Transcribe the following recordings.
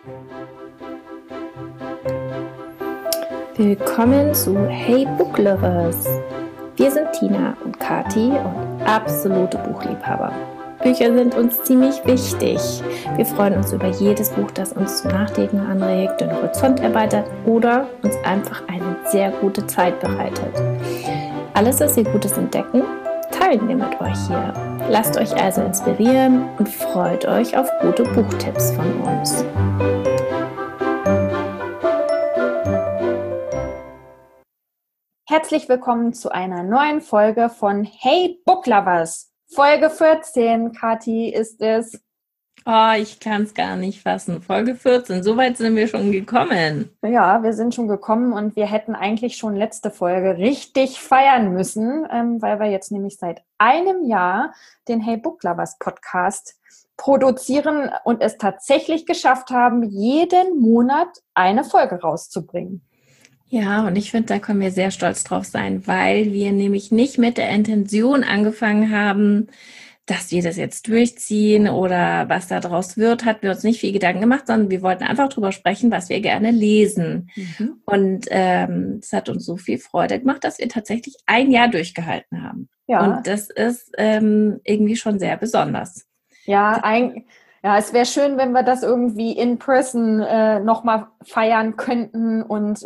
Willkommen zu Hey Book Lovers. Wir sind Tina und Kati und absolute Buchliebhaber. Bücher sind uns ziemlich wichtig. Wir freuen uns über jedes Buch, das uns zum Nachdenken anregt, den Horizont erweitert oder uns einfach eine sehr gute Zeit bereitet. Alles, was wir Gutes entdecken, teilen wir mit euch hier. Lasst euch also inspirieren und freut euch auf gute Buchtipps von uns. Herzlich willkommen zu einer neuen Folge von Hey Book Lovers. Folge 14, Kati, ist es. Oh, ich kann es gar nicht fassen. Folge 14, so weit sind wir schon gekommen. Ja, wir sind schon gekommen und wir hätten eigentlich schon letzte Folge richtig feiern müssen, weil wir jetzt nämlich seit einem Jahr den Hey Book Lovers Podcast produzieren und es tatsächlich geschafft haben, jeden Monat eine Folge rauszubringen. Ja, und ich finde, da können wir sehr stolz drauf sein, weil wir nämlich nicht mit der Intention angefangen haben, dass wir das jetzt durchziehen oder was da draus wird, hatten wir uns nicht viel Gedanken gemacht, sondern wir wollten einfach drüber sprechen, was wir gerne lesen. Und es hat uns so viel Freude gemacht, dass wir tatsächlich ein Jahr durchgehalten haben. Ja. Und das ist irgendwie schon sehr besonders. Ja, es wäre schön, wenn wir das irgendwie in person nochmal feiern könnten. Und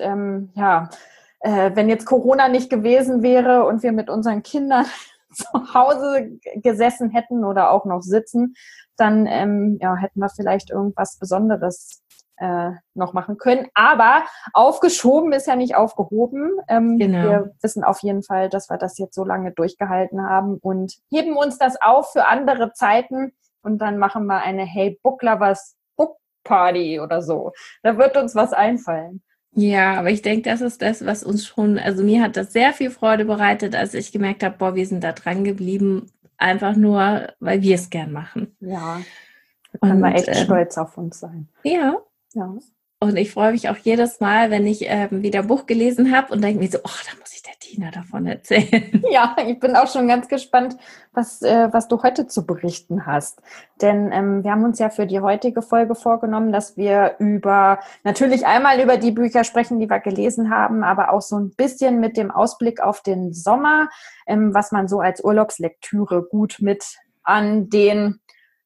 wenn jetzt Corona nicht gewesen wäre und wir mit unseren Kindern zu Hause gesessen hätten oder auch noch sitzen, dann hätten wir vielleicht irgendwas Besonderes noch machen können. Aber aufgeschoben ist ja nicht aufgehoben. Genau. Wir wissen auf jeden Fall, dass wir das jetzt so lange durchgehalten haben und heben uns das auf für andere Zeiten. Und dann machen wir eine Hey Book Lovers Book Party oder so. Da wird uns was einfallen. Ja, aber ich denke, das ist das, was uns schon, also mir hat das sehr viel Freude bereitet, als ich gemerkt habe, wir sind da dran geblieben, einfach nur, weil wir es gern machen. Ja, da können wir echt stolz auf uns sein. Ja. Und ich freue mich auch jedes Mal, wenn ich wieder ein Buch gelesen habe und denke mir so, da muss ich der Tina davon erzählen. Ja, ich bin auch schon ganz gespannt, was du heute zu berichten hast. Denn wir haben uns ja für die heutige Folge vorgenommen, dass wir natürlich einmal über die Bücher sprechen, die wir gelesen haben, aber auch so ein bisschen mit dem Ausblick auf den Sommer, was man so als Urlaubslektüre gut mit an den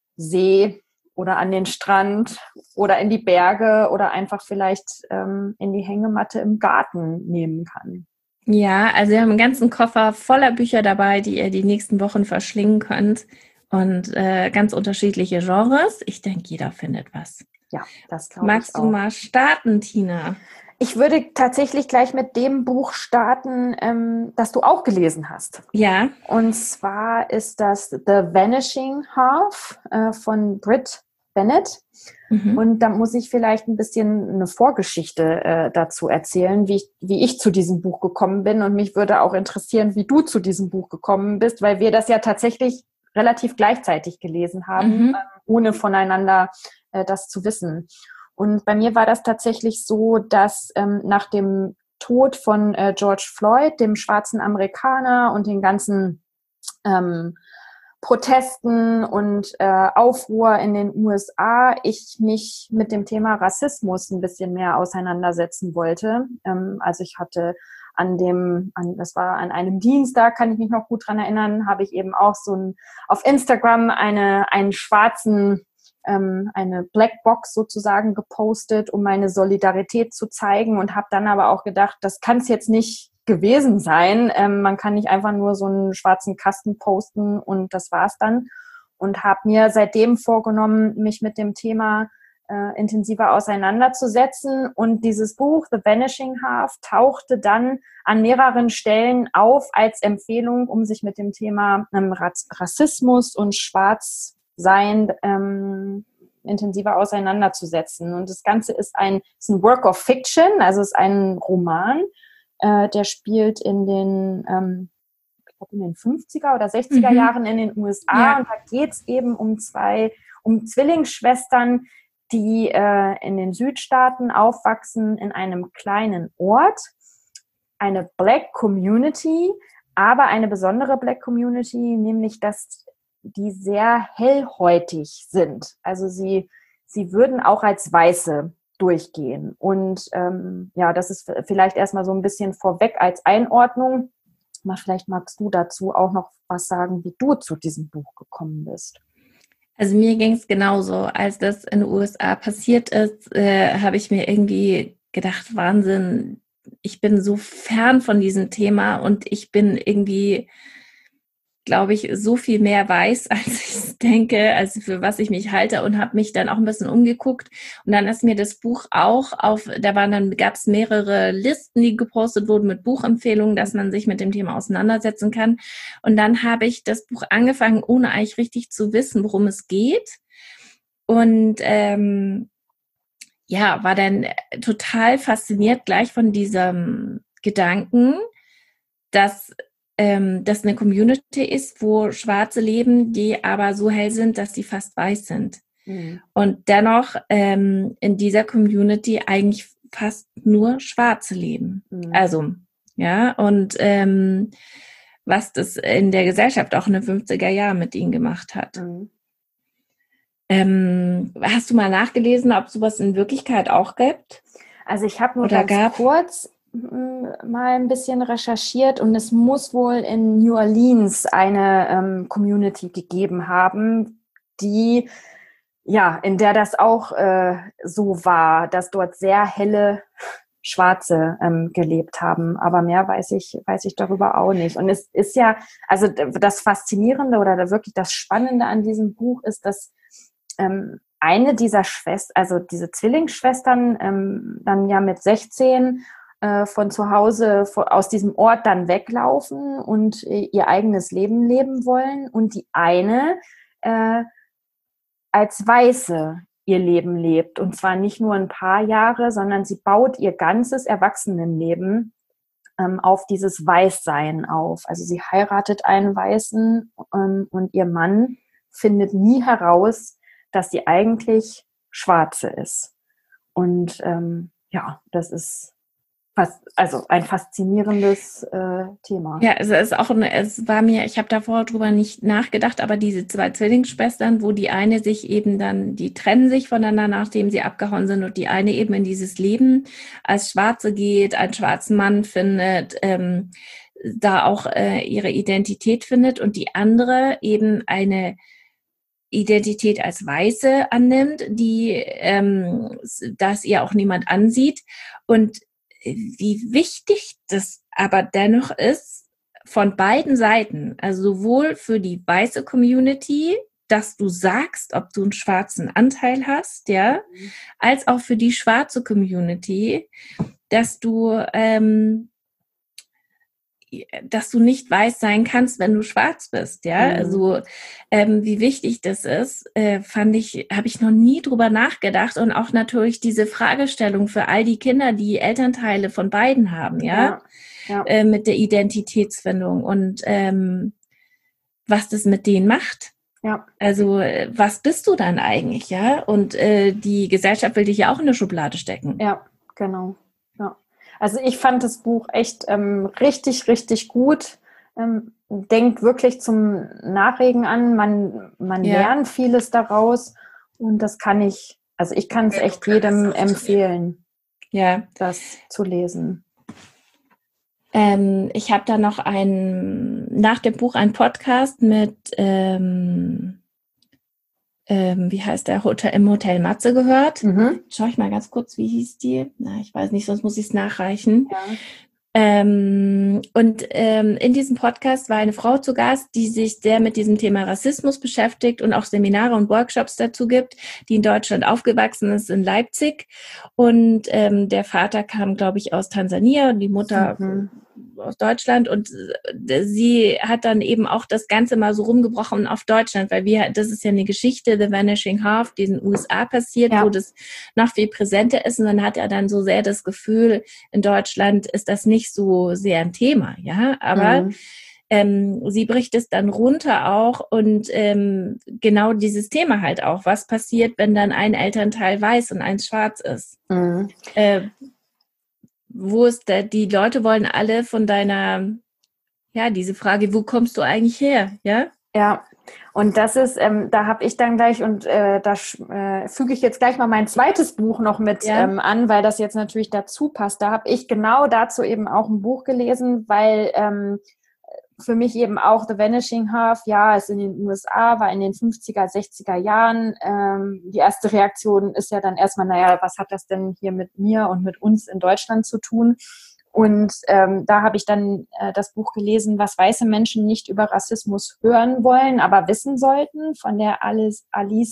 See oder an den Strand oder in die Berge oder einfach vielleicht in die Hängematte im Garten nehmen kann. Ja, also wir haben einen ganzen Koffer voller Bücher dabei, die ihr die nächsten Wochen verschlingen könnt und ganz unterschiedliche Genres. Ich denke, jeder findet was. Ja, das glaube ich auch. Magst du mal starten, Tina? Ich würde tatsächlich gleich mit dem Buch starten, das du auch gelesen hast. Ja. Und zwar ist das The Vanishing Half von Brit Bennett. Und da muss ich vielleicht ein bisschen eine Vorgeschichte dazu erzählen, wie ich zu diesem Buch gekommen bin. Und mich würde auch interessieren, wie du zu diesem Buch gekommen bist, weil wir das ja tatsächlich relativ gleichzeitig gelesen haben, ohne voneinander das zu wissen. Und bei mir war das tatsächlich so, dass nach dem Tod von George Floyd, dem schwarzen Amerikaner und den ganzen Protesten und Aufruhr in den USA, ich mich mit dem Thema Rassismus ein bisschen mehr auseinandersetzen wollte. Also ich hatte das war an einem Dienstag, kann ich mich noch gut dran erinnern, habe ich eben auch auf Instagram einen schwarzen eine Blackbox sozusagen gepostet, um meine Solidarität zu zeigen und habe dann aber auch gedacht, das kann es jetzt nicht gewesen sein. Man kann nicht einfach nur so einen schwarzen Kasten posten und das war's dann. Und habe mir seitdem vorgenommen, mich mit dem Thema intensiver auseinanderzusetzen. Und dieses Buch, The Vanishing Half, tauchte dann an mehreren Stellen auf als Empfehlung, um sich mit dem Thema Rassismus und Schwarzsein intensiver auseinanderzusetzen. Und das Ganze ist ein Work of Fiction, also es ist ein Roman, der spielt in den 50er oder 60er Jahren in den USA. Ja. Und da geht es eben um Zwillingsschwestern, die in den Südstaaten aufwachsen, in einem kleinen Ort. Eine Black Community, aber eine besondere Black Community, nämlich dass die sehr hellhäutig sind. Also sie sie würden auch als Weiße durchgehen. Und das ist vielleicht erstmal so ein bisschen vorweg als Einordnung. Aber vielleicht magst du dazu auch noch was sagen, wie du zu diesem Buch gekommen bist. Also mir ging es genauso. Als das in den USA passiert ist, habe ich mir irgendwie gedacht, Wahnsinn, ich bin so fern von diesem Thema und ich bin irgendwie, glaube ich, so viel mehr weiß, als ich denke, also für was ich mich halte, und habe mich dann auch ein bisschen umgeguckt. Und dann ist mir das Buch auch gab es mehrere Listen, die gepostet wurden mit Buchempfehlungen, dass man sich mit dem Thema auseinandersetzen kann. Und dann habe ich das Buch angefangen, ohne eigentlich richtig zu wissen, worum es geht. Und war dann total fasziniert gleich von diesem Gedanken, dass das eine Community ist, wo Schwarze leben, die aber so hell sind, dass sie fast weiß sind. Mhm. Und dennoch in dieser Community eigentlich fast nur Schwarze leben. Mhm. Also, ja, und was das in der Gesellschaft auch in den 50er Jahren mit ihnen gemacht hat. Mhm. Hast du mal nachgelesen, ob sowas in Wirklichkeit auch gibt? Also ich habe nur ganz kurz mal ein bisschen recherchiert und es muss wohl in New Orleans eine Community gegeben haben, die, in der das auch so war, dass dort sehr helle Schwarze gelebt haben. Aber mehr weiß ich darüber auch nicht. Und es ist ja, also das Faszinierende oder wirklich das Spannende an diesem Buch ist, dass eine dieser Schwestern, also diese Zwillingsschwestern, dann ja mit 16 von zu Hause, aus diesem Ort dann weglaufen und ihr eigenes Leben leben wollen. Und die eine als Weiße ihr Leben lebt. Und zwar nicht nur ein paar Jahre, sondern sie baut ihr ganzes Erwachsenenleben auf dieses Weißsein auf. Also sie heiratet einen Weißen und ihr Mann findet nie heraus, dass sie eigentlich Schwarze ist. Und das ist ein faszinierendes Thema. Ja, also ich habe davor drüber nicht nachgedacht, aber diese 2 Zwillingsschwestern, wo die eine sich eben dann, die trennen sich voneinander, nachdem sie abgehauen sind, und die eine eben in dieses Leben als Schwarze geht, einen schwarzen Mann findet, da auch ihre Identität findet, und die andere eben eine Identität als Weiße annimmt, die das ihr auch niemand ansieht. Und wie wichtig das aber dennoch ist von beiden Seiten, also sowohl für die weiße Community, dass du sagst, ob du einen schwarzen Anteil hast, ja, als auch für die schwarze Community, dass du nicht weiß sein kannst, wenn du schwarz bist, ja. Also wie wichtig das ist, habe ich noch nie drüber nachgedacht, und auch natürlich diese Fragestellung für all die Kinder, die Elternteile von beiden haben, ja. Mit der Identitätsfindung und was das mit denen macht. Ja. Also was bist du dann eigentlich, ja? Und die Gesellschaft will dich ja auch in eine Schublade stecken. Ja, genau. Ja. Also ich fand das Buch echt richtig, richtig gut. Denkt wirklich zum Nachregen an. Man lernt vieles daraus, und das kann ich kann es echt jedem empfehlen, das zu lesen. Ich habe da noch nach dem Buch einen Podcast mit wie heißt der, im Hotel Matze gehört. Mhm. Schau ich mal ganz kurz, wie hieß die? Na, ich weiß nicht, sonst muss ich es nachreichen. Ja. In diesem Podcast war eine Frau zu Gast, die sich sehr mit diesem Thema Rassismus beschäftigt und auch Seminare und Workshops dazu gibt, die in Deutschland aufgewachsen ist, in Leipzig. Und der Vater kam, glaube ich, aus Tansania und die Mutter aus Deutschland. Und sie hat dann eben auch das Ganze mal so rumgebrochen auf Deutschland, weil das ist ja eine Geschichte, The Vanishing Half, die in den USA passiert, wo das noch viel präsenter ist. Und dann hat er dann so sehr das Gefühl, in Deutschland ist das nicht so sehr ein Thema, ja, aber sie bricht es dann runter auch, und genau dieses Thema halt auch, was passiert, wenn dann ein Elternteil weiß und eins schwarz ist. Mhm. Die Leute wollen alle von deiner, diese Frage, wo kommst du eigentlich her, ja? Ja, Und das ist, da habe ich dann gleich, und füge ich jetzt gleich mal mein zweites Buch noch mit an, weil das jetzt natürlich dazu passt. Da habe ich genau dazu eben auch ein Buch gelesen, weil für mich eben auch The Vanishing Half, ja, ist in den USA, war in den 50er, 60er Jahren. Die erste Reaktion ist ja dann erstmal, naja, was hat das denn hier mit mir und mit uns in Deutschland zu tun? Und da habe ich dann das Buch gelesen, was weiße Menschen nicht über Rassismus hören wollen, aber wissen sollten, von der Alice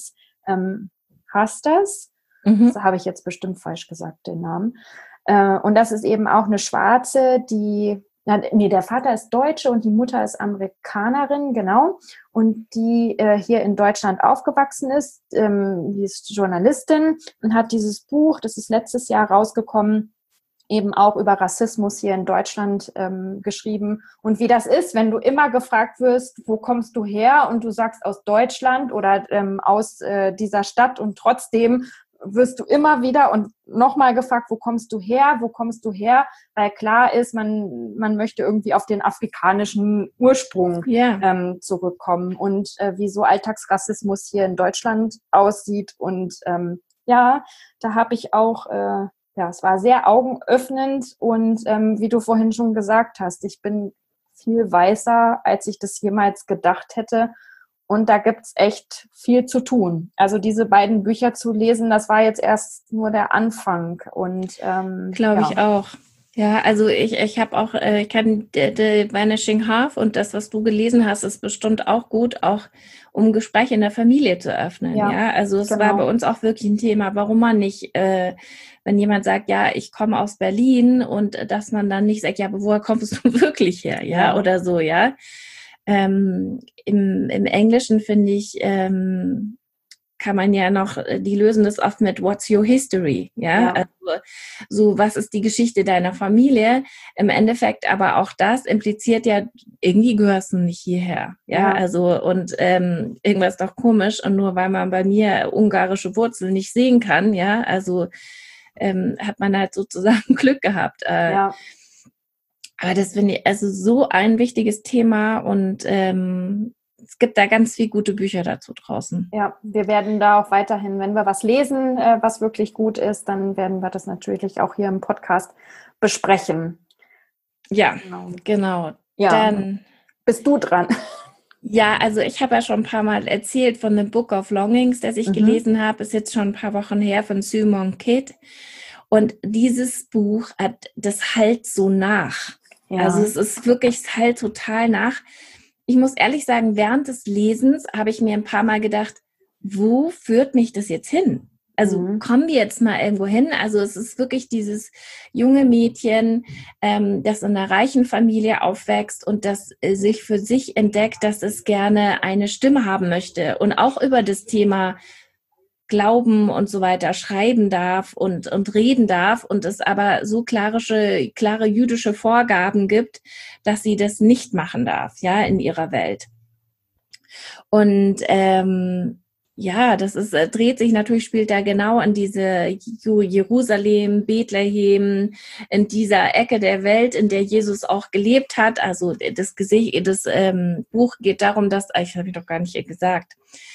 Hasters. Das habe ich jetzt bestimmt falsch gesagt, den Namen. Und das ist eben auch eine Schwarze, der Vater ist Deutsche und die Mutter ist Amerikanerin, genau. Und die hier in Deutschland aufgewachsen ist. Die ist Journalistin und hat dieses Buch, das ist letztes Jahr rausgekommen, eben auch über Rassismus hier in Deutschland geschrieben. Und wie das ist, wenn du immer gefragt wirst, wo kommst du her? Und du sagst aus Deutschland oder aus dieser Stadt, und trotzdem wirst du immer wieder und nochmal gefragt, wo kommst du her? Wo kommst du her? Weil klar ist, man möchte irgendwie auf den afrikanischen Ursprung zurückkommen und wie so Alltagsrassismus hier in Deutschland aussieht. Und da habe ich auch es war sehr augenöffnend und wie du vorhin schon gesagt hast, ich bin viel weißer, als ich das jemals gedacht hätte. Und da gibt's echt viel zu tun. Also diese beiden Bücher zu lesen, das war jetzt erst nur der Anfang. Und glaube ich auch. Ja, also ich habe auch, ich kann The Vanishing Half, und das, was du gelesen hast, ist bestimmt auch gut, auch um Gespräche in der Familie zu öffnen. Ja, also es war bei uns auch wirklich ein Thema, warum man nicht, wenn jemand sagt, ja, ich komme aus Berlin, und dass man dann nicht sagt, ja, aber woher kommst du wirklich her? Ja, oder so, ja. Im Englischen finde ich, kann man ja noch, die lösen das oft mit What's your history? Ja, also so, was ist die Geschichte deiner Familie? Im Endeffekt aber auch das impliziert ja, irgendwie gehörst du nicht hierher. Ja, also, und irgendwas ist doch komisch, und nur weil man bei mir ungarische Wurzeln nicht sehen kann, ja, also hat man halt sozusagen Glück gehabt. Aber das finde ich also so ein wichtiges Thema, und es gibt da ganz viele gute Bücher dazu draußen. Ja, wir werden da auch weiterhin, wenn wir was lesen, was wirklich gut ist, dann werden wir das natürlich auch hier im Podcast besprechen. Ja, genau. Ja, dann bist du dran. Ja, also ich habe ja schon ein paar Mal erzählt von The Book of Longings, das ich gelesen habe, ist jetzt schon ein paar Wochen her, von Sue Monk Kidd. Und dieses Buch das hallt so nach. Ja. Also es ist wirklich, es hallt total nach. Ich muss ehrlich sagen, während des Lesens habe ich mir ein paar Mal gedacht, wo führt mich das jetzt hin? Also kommen wir jetzt mal irgendwo hin? Also es ist wirklich dieses junge Mädchen, das in einer reichen Familie aufwächst und das sich für sich entdeckt, dass es gerne eine Stimme haben möchte und auch über das Thema Glauben und so weiter schreiben darf und reden darf, und es aber so klare jüdische Vorgaben gibt, dass sie das nicht machen darf, ja, in ihrer Welt. Und das ist, dreht sich natürlich, spielt da genau in diese Jerusalem, Bethlehem, in dieser Ecke der Welt, in der Jesus auch gelebt hat. Also das Buch geht darum, dass, ich habe ich doch gar nicht gesagt,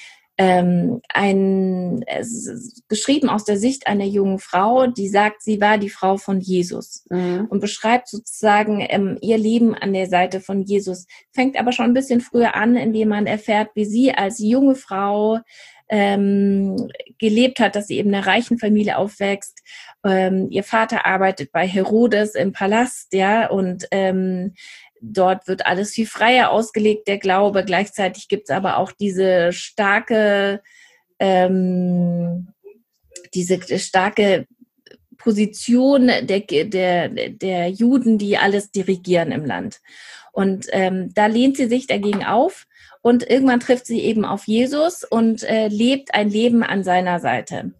es ist geschrieben aus der Sicht einer jungen Frau, die sagt, sie war die Frau von Jesus und beschreibt sozusagen ihr Leben an der Seite von Jesus. Fängt aber schon ein bisschen früher an, indem man erfährt, wie sie als junge Frau gelebt hat, dass sie eben in einer reichen Familie aufwächst. Ihr Vater arbeitet bei Herodes im Palast, ja, und dort wird alles viel freier ausgelegt, der Glaube. Gleichzeitig gibt es aber auch diese starke Position der Juden, die alles dirigieren im Land. Und da lehnt sie sich dagegen auf, und irgendwann trifft sie eben auf Jesus und lebt ein Leben an seiner Seite.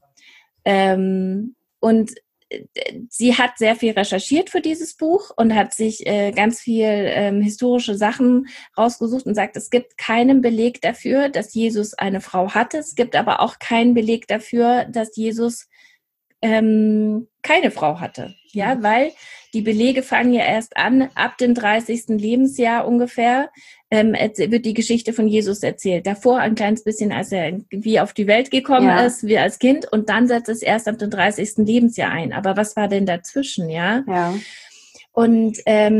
Und sie hat sehr viel recherchiert für dieses Buch und hat sich ganz viel historische Sachen rausgesucht und sagt, es gibt keinen Beleg dafür, dass Jesus eine Frau hatte. Es gibt aber auch keinen Beleg dafür, dass Jesus keine Frau hatte. Ja, weil die Belege fangen ja erst an, ab dem 30. Lebensjahr ungefähr, wird die Geschichte von Jesus erzählt. Davor ein kleines bisschen, als er wie auf die Welt gekommen ist, wie als Kind, und dann setzt es erst ab dem 30. Lebensjahr ein. Aber was war denn dazwischen, ja? Und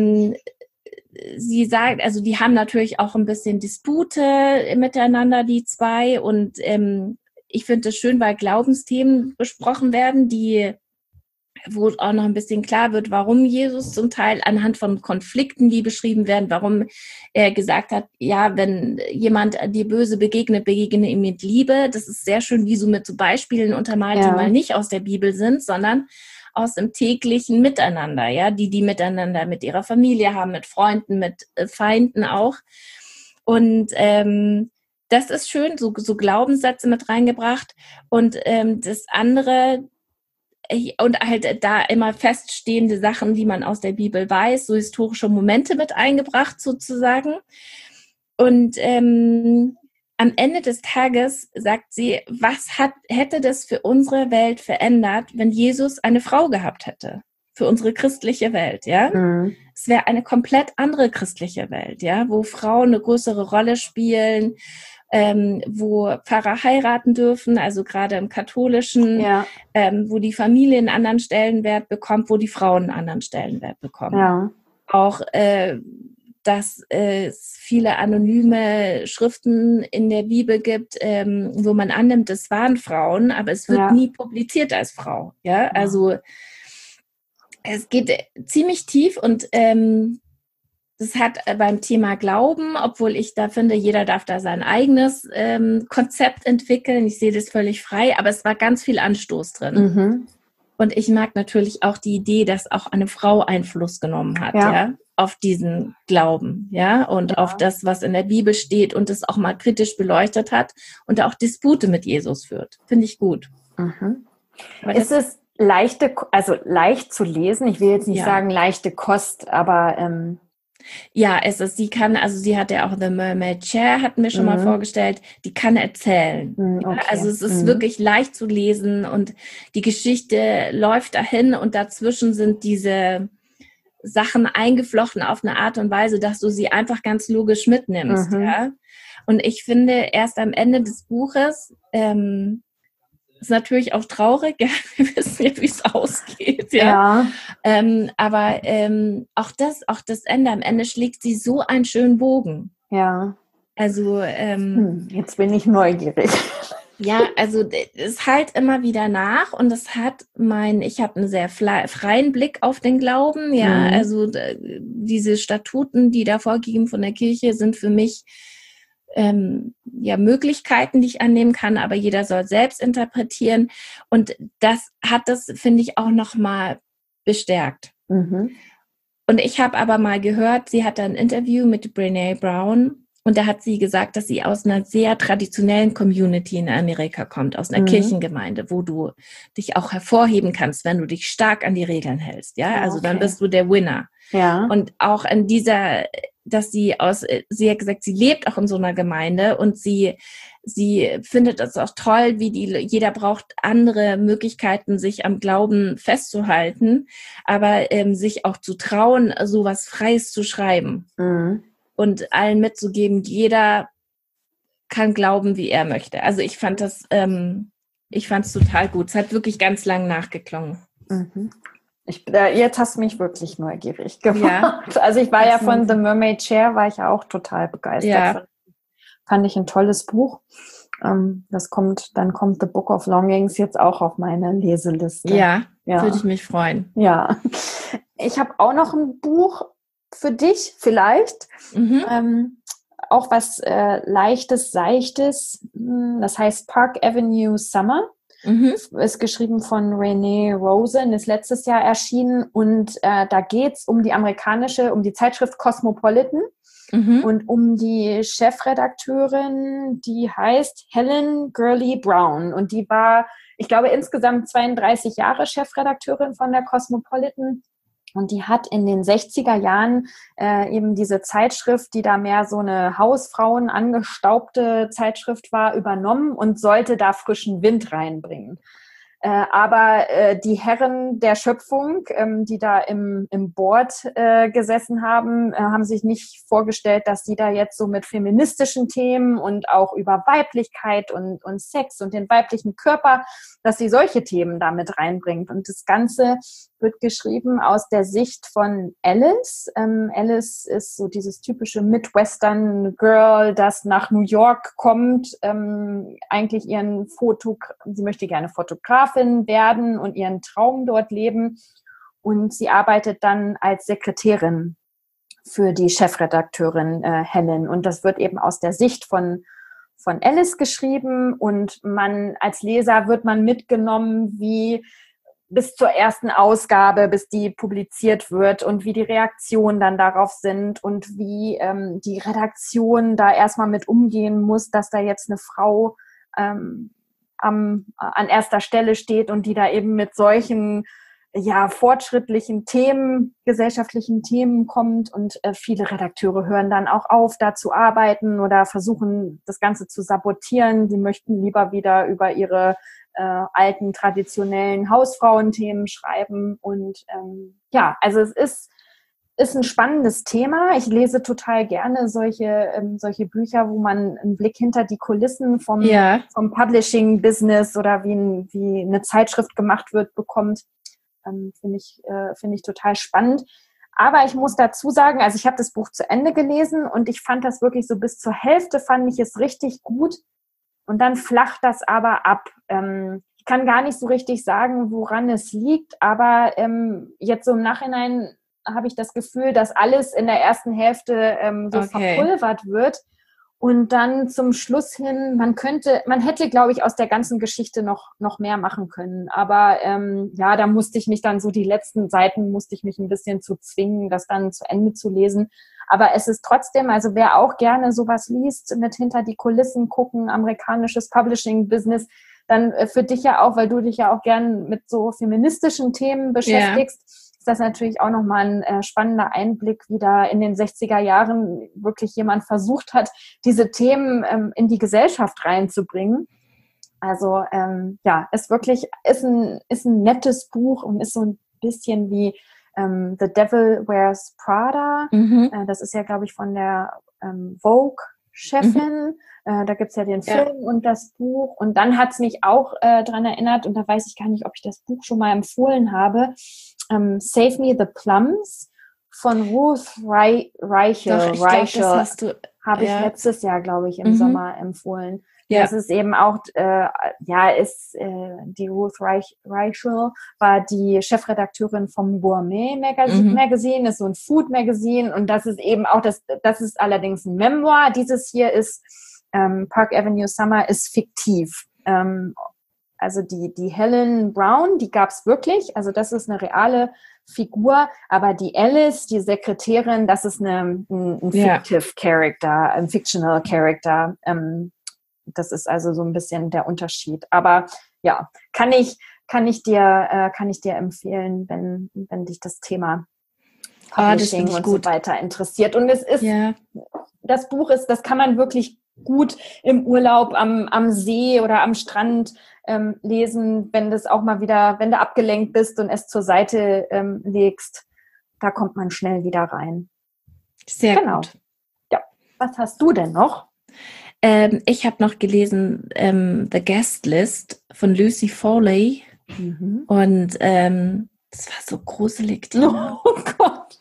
sie sagt, also die haben natürlich auch ein bisschen Dispute miteinander, die zwei, und ich finde es schön, weil Glaubensthemen besprochen werden, wo auch noch ein bisschen klar wird, warum Jesus zum Teil anhand von Konflikten, die beschrieben werden, warum er gesagt hat, ja, wenn jemand dir böse begegnet, begegne ihm mit Liebe. Das ist sehr schön, wie so mit so Beispielen untermalt, die mal nicht aus der Bibel sind, sondern aus dem täglichen Miteinander, ja, die miteinander mit ihrer Familie haben, mit Freunden, mit Feinden auch. Und das ist schön, so Glaubenssätze mit reingebracht. Und das andere, und halt da immer feststehende Sachen, die man aus der Bibel weiß, so historische Momente mit eingebracht sozusagen. Und am Ende des Tages sagt sie, hätte das für unsere Welt verändert, wenn Jesus eine Frau gehabt hätte? Für unsere christliche Welt, ja? Es wäre eine komplett andere christliche Welt, ja, wo Frauen eine größere Rolle spielen, wo Pfarrer heiraten dürfen, also gerade im Katholischen, wo die Familie einen anderen Stellenwert bekommt, wo die Frauen einen anderen Stellenwert bekommen. Auch, dass es viele anonyme Schriften in der Bibel gibt, wo man annimmt, es waren Frauen, aber es wird nie publiziert als Frau. Ja, also es geht ziemlich tief, und das hat beim Thema Glauben, obwohl ich da finde, jeder darf da sein eigenes Konzept entwickeln. Ich sehe das völlig frei, aber es war ganz viel Anstoß drin. Und ich mag natürlich auch die Idee, dass auch eine Frau Einfluss genommen hat, ja, auf diesen Glauben, ja, und auf das, was in der Bibel steht, und es auch mal kritisch beleuchtet hat und auch Dispute mit Jesus führt. Finde ich gut. Ist es leicht zu lesen? Ich will jetzt nicht sagen leichte Kost, aber ja, sie hat ja auch The Mermaid Chair, hatten wir schon mal vorgestellt, die kann erzählen. Okay. Also es ist wirklich leicht zu lesen, und die Geschichte läuft dahin, und dazwischen sind diese Sachen eingeflochten auf eine Art und Weise, dass du sie einfach ganz logisch mitnimmst. Ja? Und ich finde, erst am Ende des Buches ist natürlich auch traurig, ja, wir wissen ja, wie es ausgeht, aber auch das Ende, am Ende schlägt sie so einen schönen Bogen. Also jetzt bin ich neugierig. Ja, also es halt immer wieder nach, und ich habe einen sehr freien Blick auf den Glauben, also diese Statuten, die da vorgegeben von der Kirche, sind für mich Möglichkeiten, die ich annehmen kann, aber jeder soll selbst interpretieren, und das hat das, finde ich, auch nochmal bestärkt. Und ich habe aber mal gehört, sie hatte ein Interview mit Brené Brown, und da hat sie gesagt, dass sie aus einer sehr traditionellen Community in Amerika kommt, aus einer Kirchengemeinde, wo du dich auch hervorheben kannst, wenn du dich stark an die Regeln hältst, also dann bist du der Winner. Und auch in dieser, sie hat gesagt, sie lebt auch in so einer Gemeinde, und sie findet es auch toll, jeder braucht andere Möglichkeiten, sich am Glauben festzuhalten, aber sich auch zu trauen, sowas Freies zu schreiben. Und allen mitzugeben, jeder kann glauben, wie er möchte. Also ich fand es total gut. Es hat wirklich ganz lang nachgeklungen. Jetzt hast du mich wirklich neugierig gemacht. Also ich war von The Mermaid Chair, war ich ja auch total begeistert. Fand ich ein tolles Buch. Dann kommt The Book of Longings jetzt auch auf meine Leseliste. Ja. Würde ich mich freuen. Ja. Ich habe auch noch ein Buch für dich vielleicht. Auch was Leichtes, Seichtes. Das heißt Park Avenue Summer. Ist geschrieben von Renee Rosen, ist letztes Jahr erschienen, und da geht's um die Zeitschrift Cosmopolitan und um die Chefredakteurin, die heißt Helen Gurley Brown, und die war, ich glaube, insgesamt 32 Jahre Chefredakteurin von der Cosmopolitan. Und die hat in den 60er Jahren eben diese Zeitschrift, die da mehr so eine Hausfrauen angestaubte Zeitschrift war, übernommen und sollte da frischen Wind reinbringen. Aber die Herren der Schöpfung, die da im Board gesessen haben, haben sich nicht vorgestellt, dass die da jetzt so mit feministischen Themen und auch über Weiblichkeit und Sex und den weiblichen Körper, dass sie solche Themen da mit reinbringt. Und das Ganze wird geschrieben aus der Sicht von Alice. Alice ist so dieses typische Midwestern Girl, das nach New York kommt, eigentlich sie möchte gerne Fotografin werden und ihren Traum dort leben. Und sie arbeitet dann als Sekretärin für die Chefredakteurin Helen. Und das wird eben aus der Sicht von Alice geschrieben. Und als Leser wird man mitgenommen, wie bis zur ersten Ausgabe, bis die publiziert wird und wie die Reaktionen dann darauf sind und wie die Redaktion da erstmal mit umgehen muss, dass da jetzt eine Frau an erster Stelle steht und die da eben mit solchen fortschrittlichen Themen, gesellschaftlichen Themen kommt und viele Redakteure hören dann auch auf, da zu arbeiten oder versuchen, das Ganze zu sabotieren. Sie möchten lieber wieder über ihre alten, traditionellen Hausfrauenthemen schreiben und also es ist ein spannendes Thema. Ich lese total gerne solche Bücher, wo man einen Blick hinter die Kulissen vom Publishing-Business oder wie eine Zeitschrift gemacht wird, bekommt. Finde ich total spannend. Aber ich muss dazu sagen, also ich habe das Buch zu Ende gelesen und ich fand das wirklich so bis zur Hälfte fand ich es richtig gut. Und dann flacht das aber ab. Ich kann gar nicht so richtig sagen, woran es liegt, aber jetzt so im Nachhinein habe ich das Gefühl, dass alles in der ersten Hälfte verpulvert wird und dann zum Schluss hin, man hätte, glaube ich, aus der ganzen Geschichte noch mehr machen können. Aber da musste ich mich dann so die letzten Seiten ein bisschen zu zwingen, das dann zu Ende zu lesen. Aber es ist trotzdem, also wer auch gerne sowas liest, mit hinter die Kulissen gucken, amerikanisches Publishing-Business, dann für dich ja auch, weil du dich ja auch gern mit so feministischen Themen beschäftigst, ist das natürlich auch nochmal ein spannender Einblick, wie da in den 60er Jahren wirklich jemand versucht hat, diese Themen in die Gesellschaft reinzubringen. Also ist ein nettes Buch und ist so ein bisschen wie The Devil Wears Prada. Das ist ja, glaube ich, von der Vogue-Chefin. Da gibt's ja den Film und das Buch. Und dann hat's mich auch dran erinnert, und da weiß ich gar nicht, ob ich das Buch schon mal empfohlen habe, Save Me the Plums von Ruth Reichel. Doch, ich glaub, das hast du. Habe ich letztes Jahr, glaube ich, im Sommer empfohlen. Ja. Das ist eben auch, die Ruth Reichel war die Chefredakteurin vom Gourmet Magazine, ist so ein Food Magazine, und das ist eben auch, das ist allerdings ein Memoir. Dieses hier ist, Park Avenue Summer ist fiktiv. Also die Helen Brown, die gab's wirklich, also das ist eine reale Figur, aber die Alice, die Sekretärin, das ist ein fictive Character, ein fictional Character. Das ist also so ein bisschen der Unterschied. Aber ja, kann ich dir empfehlen, wenn dich das Thema Publishing und so weiter interessiert. Und es ist, das Buch ist, das kann man wirklich gut im Urlaub am See oder am Strand lesen, wenn du abgelenkt bist und es zur Seite legst. Da kommt man schnell wieder rein. Sehr gut. Ja. Was hast du denn noch? Ich habe noch gelesen The Guest List von Lucy Foley. Und das war so gruselig. Oh Gott.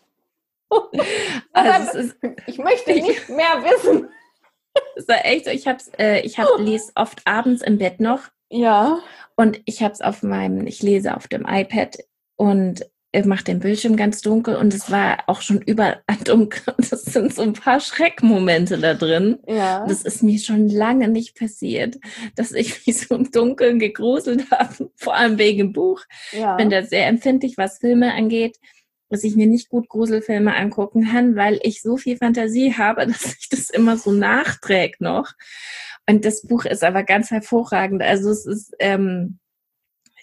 Also ich möchte nicht mehr wissen. Das war echt so. Ich lese oft abends im Bett noch. Ja. Und ich lese auf dem iPad und mache den Bildschirm ganz dunkel, und es war auch schon überall dunkel. Das sind so ein paar Schreckmomente da drin. Ja. Das ist mir schon lange nicht passiert, dass ich mich so im Dunkeln gegruselt habe, vor allem wegen dem Buch. Ja. Bin da sehr empfindlich, was Filme angeht, dass ich mir nicht gut Gruselfilme angucken kann, weil ich so viel Fantasie habe, dass sich das immer so nachträgt noch. Und das Buch ist aber ganz hervorragend. Also es ist,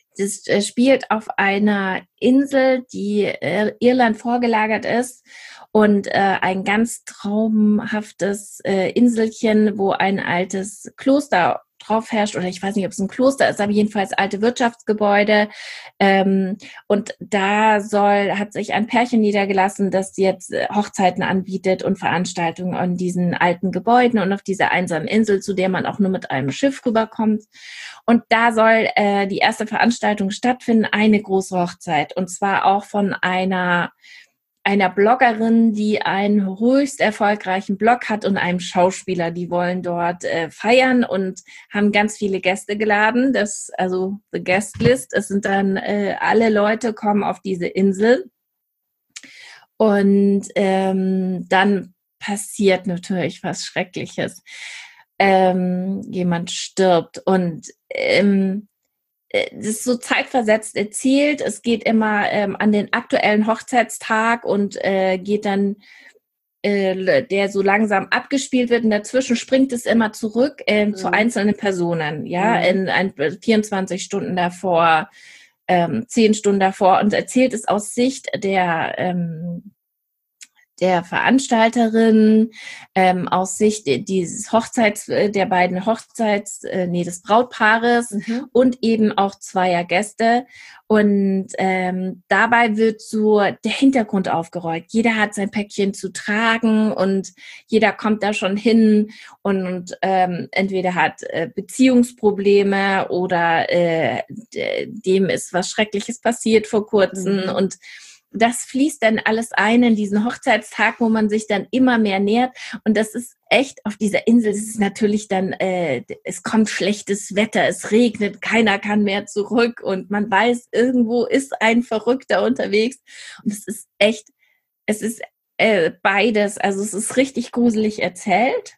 das spielt auf einer Insel, die Irland vorgelagert ist. und ein ganz traumhaftes Inselchen, wo ein altes Kloster drauf herrscht, oder ich weiß nicht, ob es ein Kloster ist, aber jedenfalls alte Wirtschaftsgebäude. Und da hat sich ein Pärchen niedergelassen, das jetzt Hochzeiten anbietet und Veranstaltungen an diesen alten Gebäuden und auf dieser einsamen Insel, zu der man auch nur mit einem Schiff rüberkommt. Und da soll die erste Veranstaltung stattfinden, eine große Hochzeit. Und zwar auch von einer Bloggerin, die einen höchst erfolgreichen Blog hat, und einem Schauspieler. Die wollen dort feiern und haben ganz viele Gäste geladen. Also the Guest List. Es sind dann alle Leute kommen auf diese Insel. Und dann passiert natürlich was Schreckliches. Jemand stirbt, und das ist so zeitversetzt erzählt. Es geht immer an den aktuellen Hochzeitstag und geht dann, der so langsam abgespielt wird. Und dazwischen springt es immer zurück zu einzelnen Personen, ja, in 24 Stunden davor, 10 Stunden davor, und erzählt es aus Sicht der Veranstalterin, aus Sicht dieses des Brautpaares und eben auch zweier Gäste. Und dabei wird so der Hintergrund aufgerollt. Jeder hat sein Päckchen zu tragen und jeder kommt da schon hin und entweder hat Beziehungsprobleme oder dem ist was Schreckliches passiert vor kurzem, und das fließt dann alles ein in diesen Hochzeitstag, wo man sich dann immer mehr nähert. Und das ist echt, auf dieser Insel ist es natürlich dann, es kommt schlechtes Wetter, es regnet, keiner kann mehr zurück und man weiß, irgendwo ist ein Verrückter unterwegs. Und es ist echt, es ist beides. Also es ist richtig gruselig erzählt.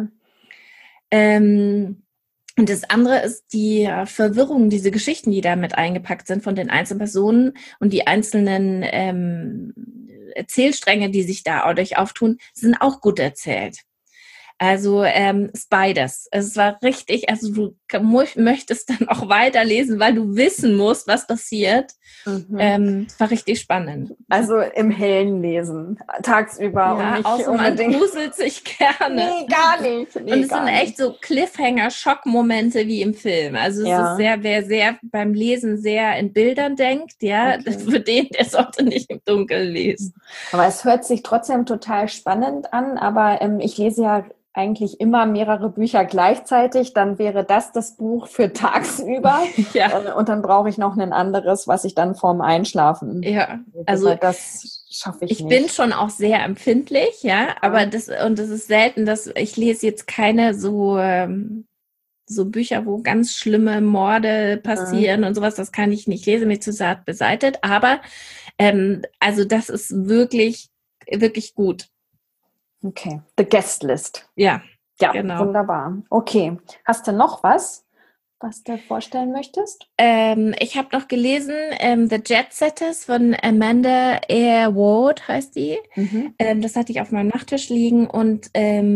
Und das andere ist die Verwirrung, diese Geschichten, die da mit eingepackt sind von den einzelnen Personen und die einzelnen Erzählstränge, die sich da dadurch auftun, sind auch gut erzählt. Also ist beides. Es war richtig, also du möchtest dann auch weiterlesen, weil du wissen musst, was passiert. Es war richtig spannend. Also im Hellen lesen, tagsüber. Ja, und nicht außer man gruselt sich gerne. Nee, gar nicht. Und es sind echt so Cliffhanger-Schockmomente wie im Film. Also es ist wer sehr beim Lesen sehr in Bildern denkt, für den, der sollte nicht im Dunkeln lesen. Aber es hört sich trotzdem total spannend an, aber ich lese ja eigentlich immer mehrere Bücher gleichzeitig, dann wäre das Buch für tagsüber und dann brauche ich noch ein anderes, was ich dann vorm Einschlafen. Ja, also das schaffe ich nicht. Ich bin schon auch sehr empfindlich, aber das ist selten, dass ich lese jetzt keine so Bücher, wo ganz schlimme Morde passieren und sowas, das kann ich nicht, lese mir zu zart beseitet, aber also das ist wirklich, wirklich gut. Okay, The Guest List. Ja, genau. Wunderbar. Okay, hast du noch was du vorstellen möchtest? Ich habe noch gelesen, The Jet Setters von Amanda Ayer Ward heißt die. Das hatte ich auf meinem Nachttisch liegen und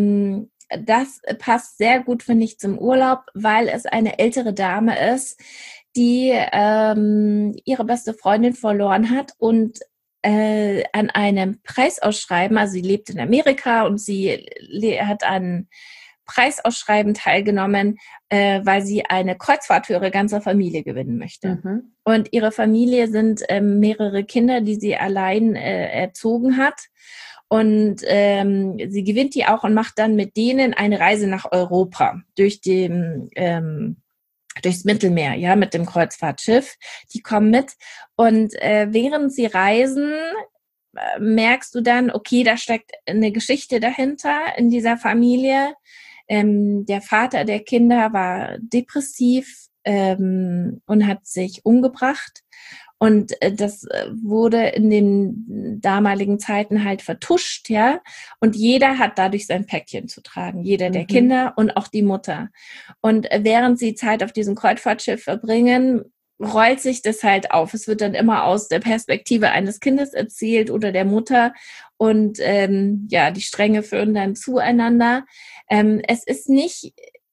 das passt sehr gut, finde ich, zum Urlaub, weil es eine ältere Dame ist, die ihre beste Freundin verloren hat und an einem Preisausschreiben, also sie lebt in Amerika und sie hat an Preisausschreiben teilgenommen, weil sie eine Kreuzfahrt für ihre ganze Familie gewinnen möchte. Und ihre Familie sind mehrere Kinder, die sie allein erzogen hat. Und sie gewinnt die auch und macht dann mit denen eine Reise nach Europa durchs Mittelmeer, mit dem Kreuzfahrtschiff. Die kommen mit und während sie reisen, merkst du dann, okay, da steckt eine Geschichte dahinter in dieser Familie. Der Vater der Kinder war depressiv und hat sich umgebracht. Und das wurde in den damaligen Zeiten halt vertuscht, Und jeder hat dadurch sein Päckchen zu tragen. Jeder der Kinder und auch die Mutter. Und während sie Zeit auf diesem Kreuzfahrtschiff verbringen, rollt sich das halt auf. Es wird dann immer aus der Perspektive eines Kindes erzählt oder der Mutter. Und die Stränge führen dann zueinander. Es ist nicht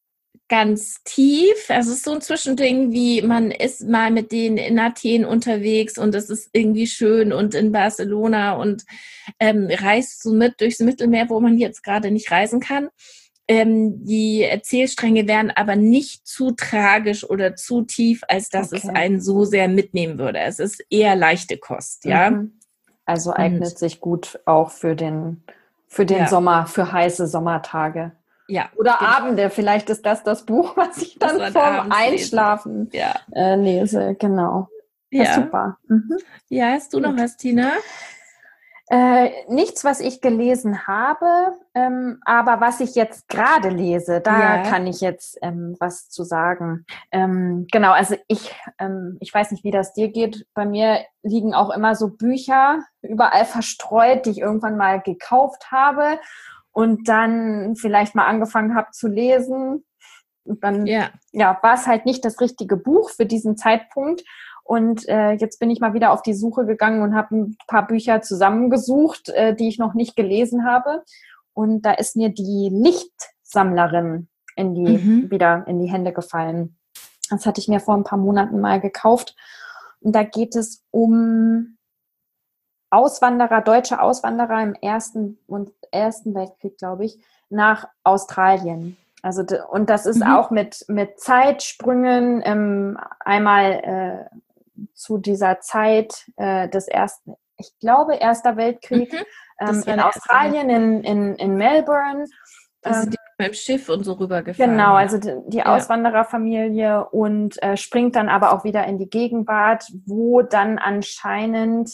ganz tief. Also es ist so ein Zwischending, wie man ist mal mit denen in Athen unterwegs und es ist irgendwie schön und in Barcelona und reist so mit durchs Mittelmeer, wo man jetzt gerade nicht reisen kann. Die Erzählstränge wären aber nicht zu tragisch oder zu tief, als dass es einen so sehr mitnehmen würde. Es ist eher leichte Kost, ja. Also eignet sich gut auch für den Sommer, für heiße Sommertage. Ja. Oder Abende. Vielleicht ist das Buch, was ich dann vorm Einschlafen lese. Genau. Ja, super. Ja, hast du noch was, Tina? Nichts, was ich gelesen habe, aber was ich jetzt gerade lese, da kann ich jetzt was zu sagen. Genau, also ich weiß nicht, wie das dir geht. Bei mir liegen auch immer so Bücher überall verstreut, die ich irgendwann mal gekauft habe und dann vielleicht mal angefangen habe zu lesen. Und dann war es halt nicht das richtige Buch für diesen Zeitpunkt. Und jetzt bin ich mal wieder auf die Suche gegangen und habe ein paar Bücher zusammengesucht, die ich noch nicht gelesen habe. Und da ist mir die Lichtsammlerin wieder in die Hände gefallen. Das hatte ich mir vor ein paar Monaten mal gekauft. Und da geht es um deutsche Auswanderer im Ersten Weltkrieg, glaube ich, nach Australien. Also, und das ist auch mit Zeitsprüngen, einmal zu dieser Zeit Erster Weltkrieg in Australien, in Melbourne. Die sind mit dem Schiff und so rübergefahren. Genau, also die Auswandererfamilie und springt dann aber auch wieder in die Gegenwart, wo dann anscheinend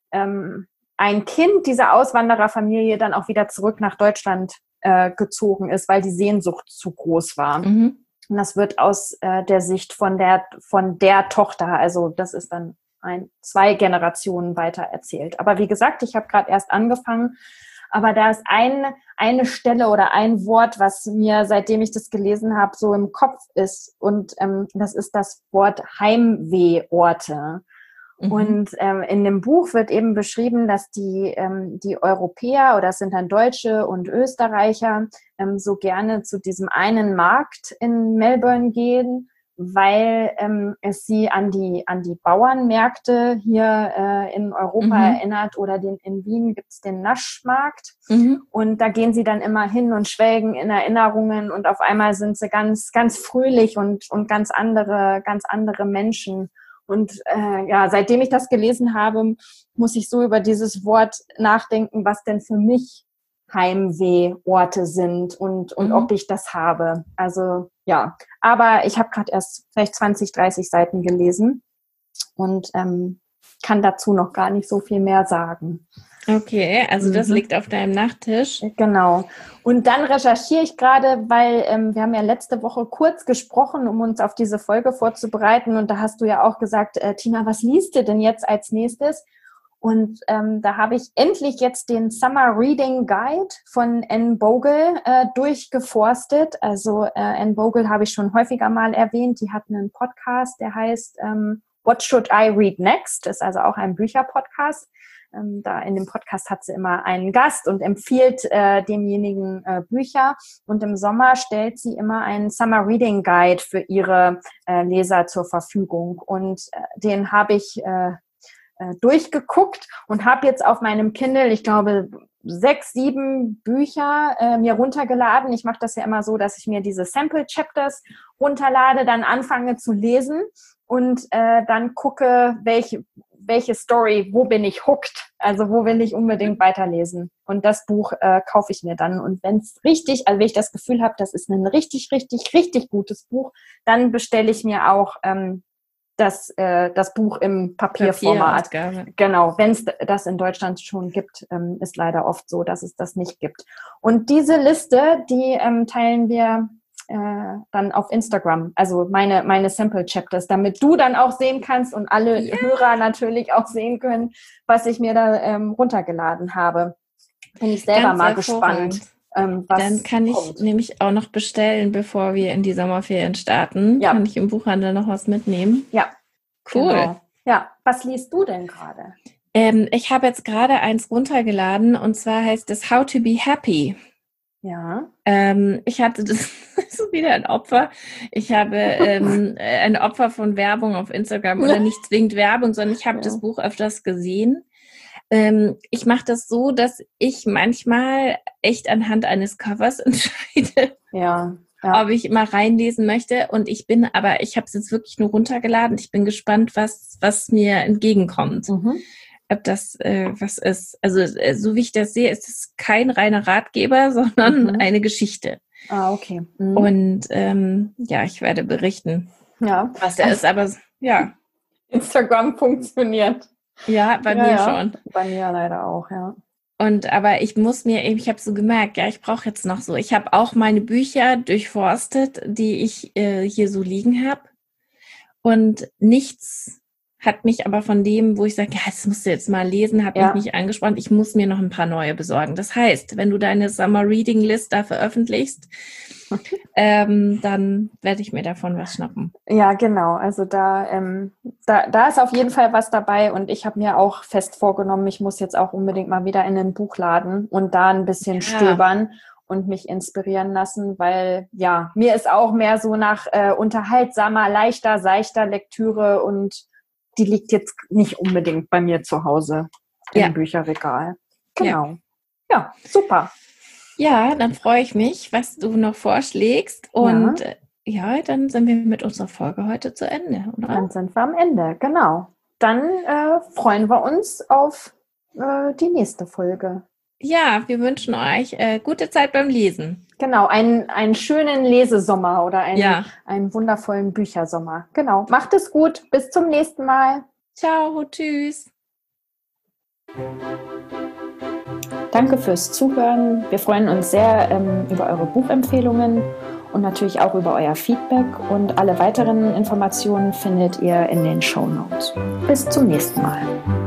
ein Kind dieser Auswandererfamilie dann auch wieder zurück nach Deutschland gezogen ist, weil die Sehnsucht zu groß war. Und das wird aus der Sicht von der Tochter, also das ist dann 2 Generationen weiter erzählt. Aber wie gesagt, ich habe gerade erst angefangen, aber da ist eine Stelle oder ein Wort, was mir, seitdem ich das gelesen habe, so im Kopf ist. Und das ist das Wort Heimwehorte. Und in dem Buch wird eben beschrieben, dass die Europäer, oder es sind dann Deutsche und Österreicher, so gerne zu diesem einen Markt in Melbourne gehen, weil es sie an die Bauernmärkte hier in Europa erinnert, oder in Wien gibt's den Naschmarkt. Und da gehen sie dann immer hin und schwelgen in Erinnerungen und auf einmal sind sie ganz, ganz fröhlich und ganz andere Menschen. Und seitdem ich das gelesen habe, muss ich so über dieses Wort nachdenken, was denn für mich Heimwehorte sind und ob ich das habe. Also ja, aber ich habe gerade erst vielleicht 20, 30 Seiten gelesen und kann dazu noch gar nicht so viel mehr sagen. Okay, also das liegt auf deinem Nachttisch. Genau. Und dann recherchiere ich gerade, weil wir haben ja letzte Woche kurz gesprochen, um uns auf diese Folge vorzubereiten. Und da hast du ja auch gesagt, Tina, was liest du denn jetzt als nächstes? Und da habe ich endlich jetzt den Summer Reading Guide von Anne Bogle durchgeforstet. Also Anne Bogle habe ich schon häufiger mal erwähnt. Die hat einen Podcast, der heißt What Should I Read Next? Das ist also auch ein Bücherpodcast. Da in dem Podcast hat sie immer einen Gast und empfiehlt demjenigen Bücher. Und im Sommer stellt sie immer einen Summer Reading Guide für ihre Leser zur Verfügung. Und den habe ich durchgeguckt und habe jetzt auf meinem Kindle, ich glaube, 6, 7 Bücher mir runtergeladen. Ich mache das ja immer so, dass ich mir diese Sample Chapters runterlade, dann anfange zu lesen und dann gucke, welche Story, wo bin ich hooked, also wo will ich unbedingt weiterlesen. Und das Buch kaufe ich mir dann. Und wenn ich das Gefühl habe, das ist ein richtig, richtig, richtig gutes Buch, dann bestelle ich mir auch das Buch im Papierformat. Genau, wenn es das in Deutschland schon gibt, ist leider oft so, dass es das nicht gibt. Und diese Liste, die teilen wir dann auf Instagram, also meine Sample Chapters, damit du dann auch sehen kannst und alle Hörer natürlich auch sehen können, was ich mir da runtergeladen habe. Bin ich selber mal gespannt. Dann kann ich nämlich auch noch bestellen, bevor wir in die Sommerferien starten. Ja. Kann ich im Buchhandel noch was mitnehmen? Ja. Cool. Genau. Ja, was liest du denn gerade? Ich habe jetzt gerade eins runtergeladen und zwar heißt es How to be Happy. Ja. Ich hatte das so wieder ein Opfer. Ich habe ein Opfer von Werbung auf Instagram oder nicht zwingend Werbung, sondern ich habe das Buch öfters gesehen. Ich mache das so, dass ich manchmal echt anhand eines Covers entscheide, ob ich mal reinlesen möchte. Und ich habe es jetzt wirklich nur runtergeladen. Ich bin gespannt, was mir entgegenkommt. Ob das was ist. Also so wie ich das sehe, ist es kein reiner Ratgeber, sondern eine Geschichte. Ah, okay. Und ich werde berichten, was der ist. Aber ja. Instagram funktioniert. Ja, bei mir schon. Bei mir leider auch, ja. Aber ich habe so gemerkt, ich brauche jetzt noch so. Ich habe auch meine Bücher durchforstet, die ich hier so liegen habe. Und nichts hat mich aber von dem, wo ich sage, das musst du jetzt mal lesen, hat mich nicht angesprochen. Ich muss mir noch ein paar neue besorgen. Das heißt, wenn du deine Summer Reading List da veröffentlichst, dann werde ich mir davon was schnappen. Ja, genau. Also da ist auf jeden Fall was dabei und ich habe mir auch fest vorgenommen, ich muss jetzt auch unbedingt mal wieder in den Buchladen und da ein bisschen stöbern und mich inspirieren lassen, weil mir ist auch mehr so nach unterhaltsamer, leichter, seichter Lektüre und die liegt jetzt nicht unbedingt bei mir zu Hause im Bücherregal. Genau. Ja, super. Ja, dann freue ich mich, was du noch vorschlägst. Und dann sind wir mit unserer Folge heute zu Ende, oder? Dann sind wir am Ende, genau. Dann freuen wir uns auf die nächste Folge. Ja, wir wünschen euch gute Zeit beim Lesen. Genau, einen schönen Lesesommer oder einen wundervollen Büchersommer. Genau, macht es gut. Bis zum nächsten Mal. Ciao, tschüss. Danke fürs Zuhören. Wir freuen uns sehr über eure Buchempfehlungen und natürlich auch über euer Feedback. Und alle weiteren Informationen findet ihr in den Shownotes. Bis zum nächsten Mal.